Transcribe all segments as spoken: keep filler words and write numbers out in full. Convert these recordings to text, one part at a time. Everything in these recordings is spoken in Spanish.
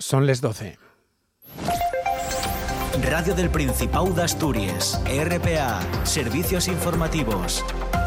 Son les doce. Radio del Principado de Asturias, R P A, Servicios Informativos.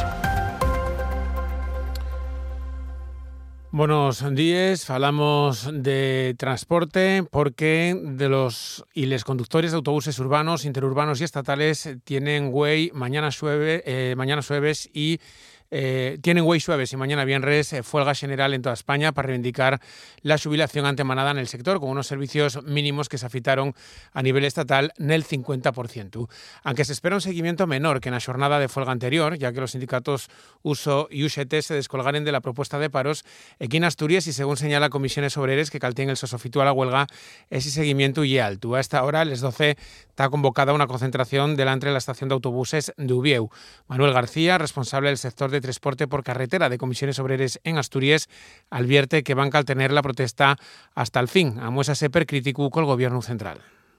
Buenos días, falamos de transporte porque de los y los conductores de autobuses urbanos, interurbanos y estatales tienen güey mañana jueves, eh, mañana jueves y Eh, tienen güey jueves y mañana viernes eh, huelga general en toda España para reivindicar la jubilación antemanada en el sector con unos servicios mínimos que se afitaron a nivel estatal nel cincuenta por ciento. Aunque se espera un seguimiento menor que en la jornada de huelga anterior, ya que los sindicatos U S O y U G T se descolgaren de la propuesta de paros, aquí en Asturias, y según señala Comisiones Obreres que calten el sosofitú a la huelga, ese seguimiento y alto. A esta hora, a las doce, está convocada una concentración delante de la estación de autobuses de Ubieu. Manuel García, responsable del sector de transporte por carretera de Comisiones Obreres en Asturias, advierte que van a tener la protesta hasta el fin, amuésase per crítico con el gobierno central.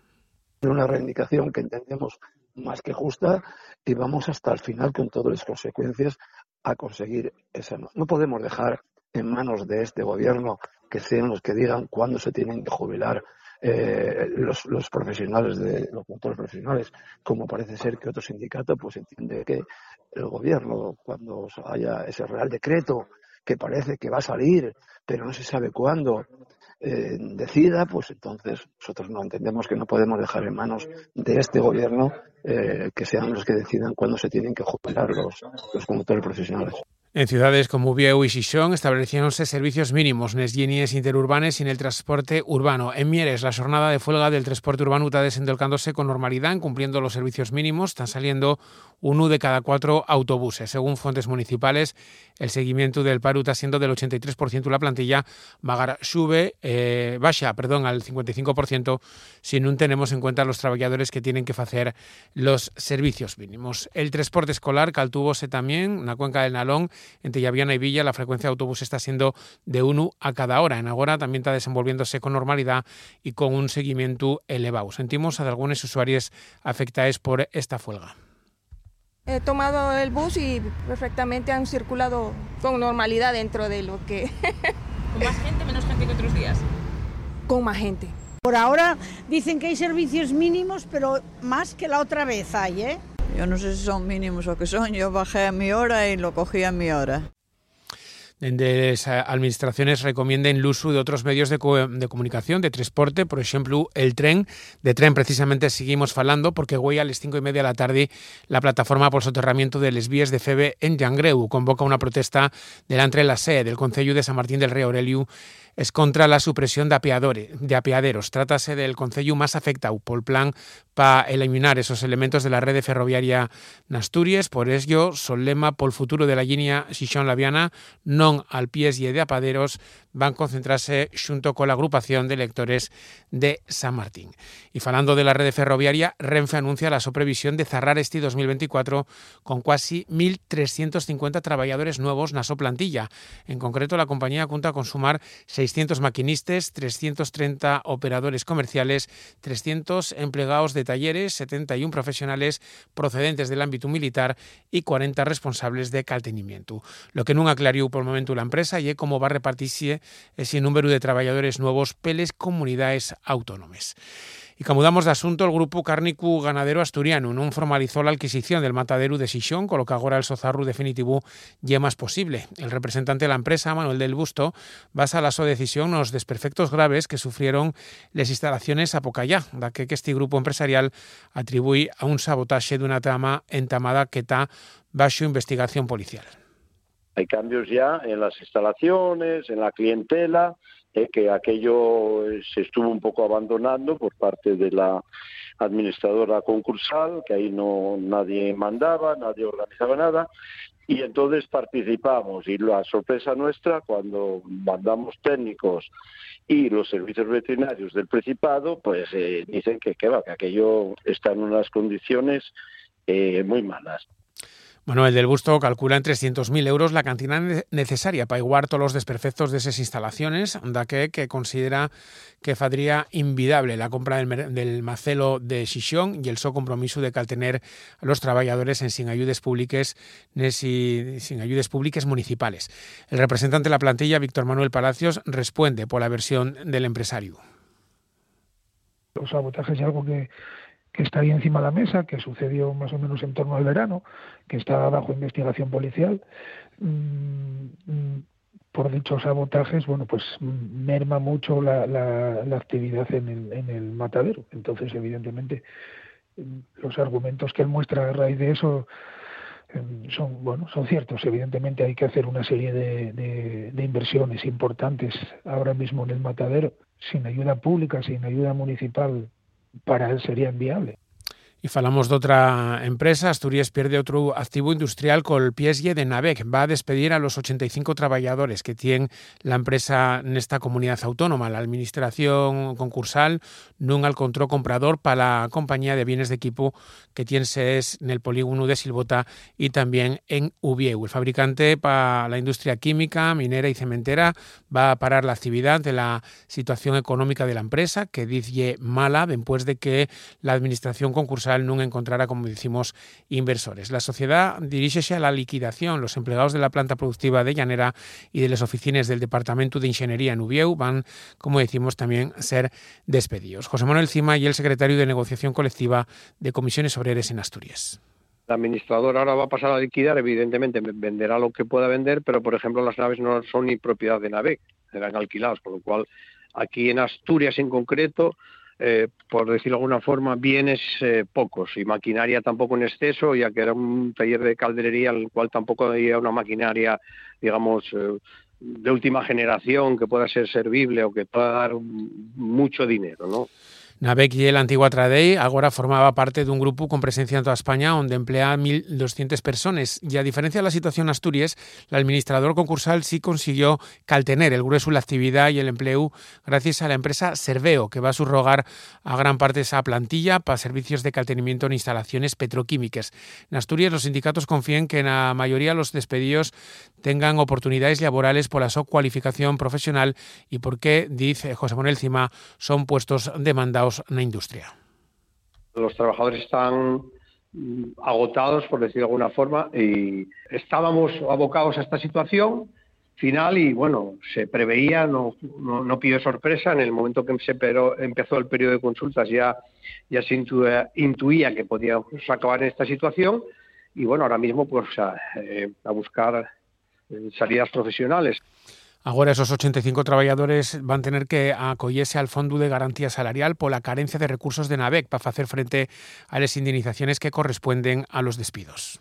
Una reivindicación que entendemos más que justa y vamos hasta el final con todas las consecuencias a conseguir esa. No, no podemos dejar en manos de este gobierno que sean los que digan cuándo se tienen que jubilar eh, los, los profesionales, de los conductores profesionales, como parece ser que otro sindicato pues entiende que el gobierno, cuando haya ese real decreto que parece que va a salir, pero no se sabe cuándo, eh, decida, pues entonces nosotros no entendemos que no podemos dejar en manos de este gobierno eh, que sean los que decidan cuándo se tienen que jubilar los, los conductores profesionales. En ciudades como Ubieu y Xixón establecieronse servicios mínimos nes líneas interurbanes y en el transporte urbano. En Mieres, la jornada de huelga del transporte urbano está desendolcándose con normalidad, cumpliendo los servicios mínimos. Están saliendo uno de cada cuatro autobuses. Según fuentes municipales, el seguimiento del paro está siendo del ochenta y tres por ciento. La plantilla Magar sube, eh, baja, perdón, al cincuenta y cinco por ciento si no tenemos en cuenta los trabajadores que tienen que hacer los servicios mínimos. El transporte escolar caltúvose también en la cuenca del Nalón. Entre Llaviana y Villa la frecuencia de autobús está siendo de uno a cada hora. En Agora también está desenvolviéndose con normalidad y con un seguimiento elevado. Sentimos a algunos usuarios afectados por esta huelga. He tomado el bus y perfectamente han circulado con normalidad dentro de lo que... ¿Con más gente, menos gente que otros días? Con más gente. Por ahora dicen que hay servicios mínimos, pero más que la otra vez hay, ¿eh? Yo no sé si son mínimos o qué son, yo bajé a mi hora y lo cogí a mi hora. Desde las administraciones recomienden el uso de otros medios de, co de comunicación, de transporte, por ejemplo, el tren. De tren precisamente seguimos falando porque hoy a las cinco y media de la tarde la plataforma por soterramiento de les vías de Feve en Llangreu convoca una protesta delante de la sede del Concello de San Martín del Rey Aurelio. Es contra la supresión de, apeadores, de apeaderos. Trátase del concello más afectado por el plan para eliminar esos elementos de la red ferroviaria en Asturias. Por ello, solema por el futuro de la línea Xixón-Laviana, non al pies y de apeaderos, van a concentrarse junto con la agrupación de electores de San Martín. Y falando de la red ferroviaria, Renfe anuncia la soprevisión de cerrar este dos mil veinticuatro con casi mil trescientos cincuenta trabajadores nuevos en su plantilla. En concreto, la compañía cuenta con sumar seiscientos maquinistas, trescientos treinta operadores comerciales, trescientos empleados de talleres, setenta y uno profesionales procedentes del ámbito militar y cuarenta responsables de caltenimiento. Lo que no aclarió por el momento la empresa y es cómo va a repartirse ese número de trabajadores nuevos peles comunidades autónomas. Y camudamos de asunto, el grupo cárnico ganadero asturiano non formalizó la adquisición del matadero de Xixón, con lo que ahora el sozarru definitivo ya más posible. El representante de la empresa, Manuel del Busto, basa la su decisión en los desperfectos graves que sufrieron las instalaciones a Pocayá, da que este grupo empresarial atribuye a un sabotaje de una trama entamada que está bajo investigación policial. Hay cambios ya en las instalaciones, en la clientela, eh, que aquello se estuvo un poco abandonando por parte de la administradora concursal, que ahí no nadie mandaba, nadie organizaba nada, y entonces participamos. Y la sorpresa nuestra, cuando mandamos técnicos y los servicios veterinarios del Principado, pues eh, dicen que, que, va, que aquello está en unas condiciones eh, muy malas. Manuel del Busto calcula en trescientos mil euros la cantidad necesaria para igualar todos los desperfectos de esas instalaciones, da que, que considera que fadría invidable la compra del, del macelo de Xixón y el so compromiso de caltener a los trabajadores en sin ayudas públicas y sin ayudas públicas municipales. El representante de la plantilla, Víctor Manuel Palacios, responde por la versión del empresario. Los sabotajes es algo que, que está ahí encima de la mesa, que sucedió más o menos en torno al verano, que está bajo investigación policial. Mm, por dichos sabotajes, bueno, pues merma mucho la, la, la actividad en el, en el matadero. Entonces, evidentemente, los argumentos que él muestra a raíz de eso son, bueno, son ciertos. Evidentemente hay que hacer una serie de, de, de inversiones importantes ahora mismo en el matadero. Sin ayuda pública, sin ayuda municipal, para él sería inviable. Y falamos de otra empresa. Asturias pierde otro activo industrial con el Piesgue de Navec. Va a despedir a los ochenta y cinco trabajadores que tiene la empresa en esta comunidad autónoma. La administración concursal no encontró comprador para la compañía de bienes de equipo que tiene sedes en el polígono de Silvota y también en Ubieu. El fabricante para la industria química, minera y cementera va a parar la actividad de la situación económica de la empresa, que dice mala después de que la administración concursal no encontrará, como decimos, inversores. La sociedad diríxese a la liquidación. Los empleados de la planta productiva de Llanera y de las oficinas del Departamento de Ingeniería en Ubieu van, como decimos, también a ser despedidos. José Manuel Cima y el secretario de Negociación Colectiva de Comisiones Obreras en Asturias. El administrador ahora va a pasar a liquidar, evidentemente venderá lo que pueda vender, pero por ejemplo las naves no son ni propiedad de Navec, serán alquilados, con lo cual aquí en Asturias en concreto, Eh, por decirlo de alguna forma, bienes eh, pocos y maquinaria tampoco en exceso, ya que era un taller de calderería en el cual tampoco había una maquinaria, digamos, eh, de última generación que pueda ser servible o que pueda dar mucho dinero, ¿no? Navec y el antigua Tradei agora formaba parte dun grupo con presencia en toda España onde emplea mil doscientas personas y a diferencia de la situación en Asturias, el administrador concursal sí consiguió caltener el grueso de la actividad y el empleo gracias a la empresa Serveo, que va a subrogar a gran parte esa plantilla para servicios de caltenimiento en instalaciones petroquímicas. En Asturias los sindicatos confían que en la mayoría de los despedidos tengan oportunidades laborales por la su cualificación profesional y porque, dice José Manuel Cima, son puestos demandados en la industria. Los trabajadores están agotados, por decirlo de alguna forma, y estábamos abocados a esta situación final y, bueno, se preveía, no, no, no pidió sorpresa, en el momento que se pero, empezó el periodo de consultas ya, ya se intuía, intuía que podíamos acabar en esta situación y, bueno, ahora mismo pues a, eh, a buscar eh, salidas profesionales. Agora esos ochenta y cinco trabajadores van a tener que acogerse al Fondo de Garantía Salarial por la carencia de recursos de Navec para hacer frente a las indemnizaciones que corresponden a los despidos.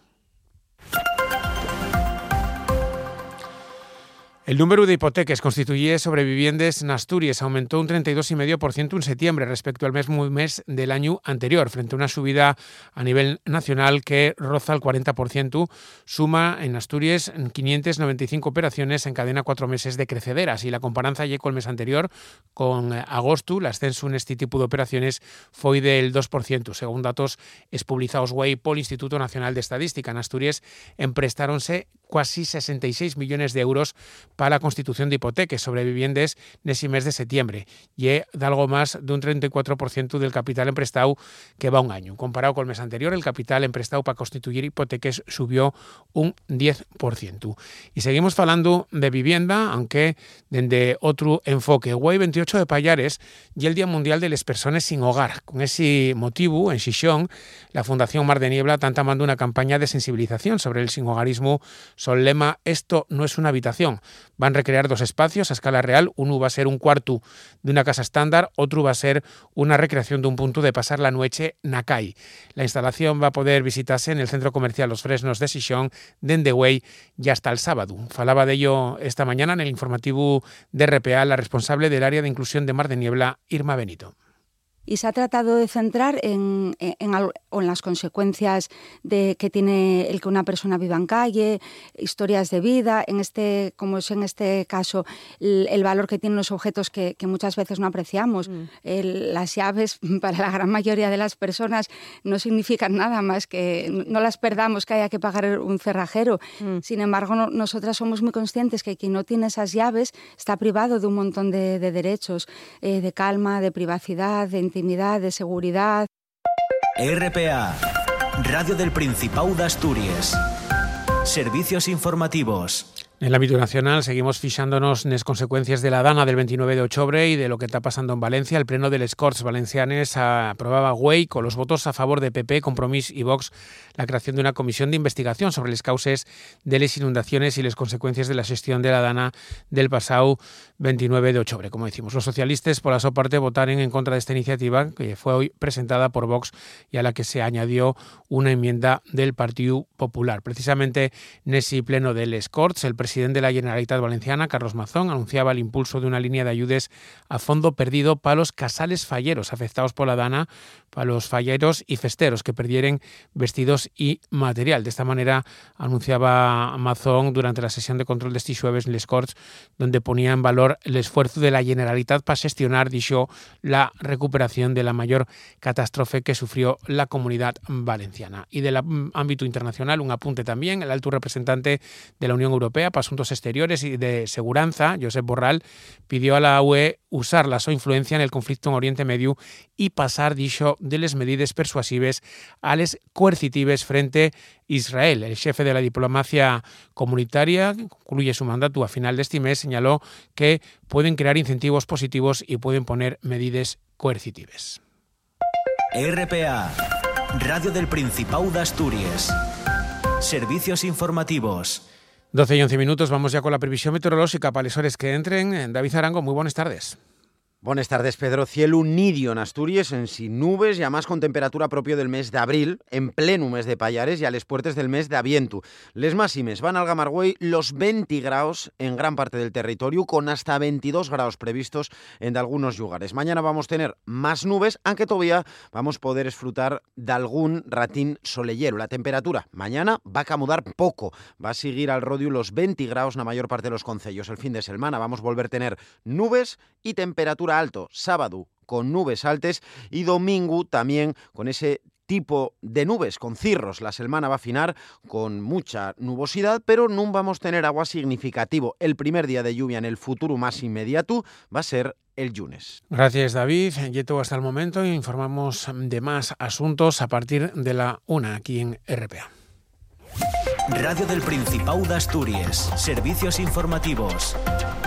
El número de hipotecas constituidas sobre viviendas en Asturias aumentó un treinta y dos coma cinco por ciento en septiembre respecto al mismo mes del año anterior, frente a una subida a nivel nacional que roza el cuarenta por ciento. Suma en Asturias quinientas noventa y cinco operaciones en cadena cuatro meses de crecederas y la comparanza ya con el mes anterior, con agosto, el ascenso en este tipo de operaciones fue del dos por ciento, según datos publicados hoy por el Instituto Nacional de Estadística. En Asturias emprestáronse casi sesenta y seis millones de euros para la constitución de hipotecas sobre viviendas en ese mes de septiembre y de algo más de un treinta y cuatro por ciento del capital emprestado que va un año. Comparado con el mes anterior, el capital emprestado para constituir hipotecas subió un diez por ciento. Y seguimos hablando de vivienda, aunque desde otro enfoque. Hoy, veintiocho de Pallares, y el Día Mundial de las Personas sin Hogar. Con ese motivo, en Xixón, la Fundación Mar de Niebla está tomando una campaña de sensibilización sobre el sinhogarismo con el lema «Esto no es una habitación». Van a recrear dos espacios a escala real. Uno va a ser un cuarto de una casa estándar, otro va a ser una recreación de un punto de pasar la noche Nakai. La instalación va a poder visitarse en el centro comercial Los Fresnos de Xixón, dende hoy y hasta el sábado. Falaba de ello esta mañana en el informativo de R P A la responsable del área de inclusión de Mar de Niebla, Irma Benito. Y se ha tratado de centrar en, en, en, en las consecuencias de que tiene el que una persona viva en calle, historias de vida, en este, como es en este caso, el, el valor que tienen los objetos que, que muchas veces no apreciamos. Mm. El, las llaves, para la gran mayoría de las personas, no significan nada más que no las perdamos, que haya que pagar un cerrajero. Mm. Sin embargo, no, nosotras somos muy conscientes que quien no tiene esas llaves está privado de un montón de, de derechos, eh, de calma, de privacidad, de intimidad, de seguridad. R P A, Radio del Principado de Asturias. Servicios informativos. En el ámbito nacional seguimos fixándonos nas consecuencias de la dana del veintinueve de octubre y de lo que está pasando en Valencia. El pleno de les Corts Valencianes aprobaba güey con los votos a favor de P P, Compromís y Vox la creación de una comisión de investigación sobre las causas de las inundaciones y las consecuencias de la gestión de la dana del pasado veintinueve de octubre. Como decimos, los socialistas por la su parte votaron en contra de esta iniciativa que fue hoy presentada por Vox y a la que se añadió una enmienda del Partido Popular. Precisamente en ese pleno de les Corts, el presidente de la Generalitat Valenciana, Carlos Mazón, anunciaba el impulso de una línea de ayudes a fondo perdido para los casales falleros afectados por la dana, para los falleros y festeros que perdieran vestidos y material. De esta manera anunciaba Mazón durante la sesión de control de este jueves en les Corts, donde ponía en valor el esfuerzo de la Generalitat para gestionar, dicho, la recuperación de la mayor catástrofe que sufrió la comunidad valenciana. Y del ámbito internacional, un apunte también, el alto representante de la Unión Europea para Asuntos Exteriores y de Seguranza, Josep Borrell, pidió a la U E usar la su influencia en el conflicto en Oriente Medio y pasar, dicho, de las medidas persuasives a las coercitives frente a Israel. El jefe de la diplomacia comunitaria, que concluye su mandato a final de este mes, señaló que pueden crear incentivos positivos y pueden poner medidas coercitivas. R P A, Radio del Principado de Asturias. Servicios informativos. doce y once minutos, vamos ya con la previsión meteorológica para las horas que entren. David Arango, muy buenas tardes. Buenas tardes, Pedro. Cielo nidio en Asturias, en sin nubes y además con temperatura propio del mes de abril, en pleno mes de Payares y a les puertes del mes de Avientu. Les máximes van al Gamargüey los veinte grados en gran parte del territorio, con hasta veintidós grados previstos en algunos lugares. Mañana vamos a tener más nubes, aunque todavía vamos a poder disfrutar de algún ratín solellero. La temperatura mañana va a camudar poco, va a seguir al rodio los veinte grados en la mayor parte de los concellos. El fin de semana vamos a volver a tener nubes y temperatura alto, sábado con nubes altas y domingo también con ese tipo de nubes, con cirros. La semana va a afinar con mucha nubosidad, pero no vamos a tener agua significativo. El primer día de lluvia en el futuro más inmediato va a ser el lunes. Gracias, David. Y todo hasta el momento. Informamos de más asuntos a partir de la una aquí en R P A. Radio del Principado de Asturias. Servicios informativos.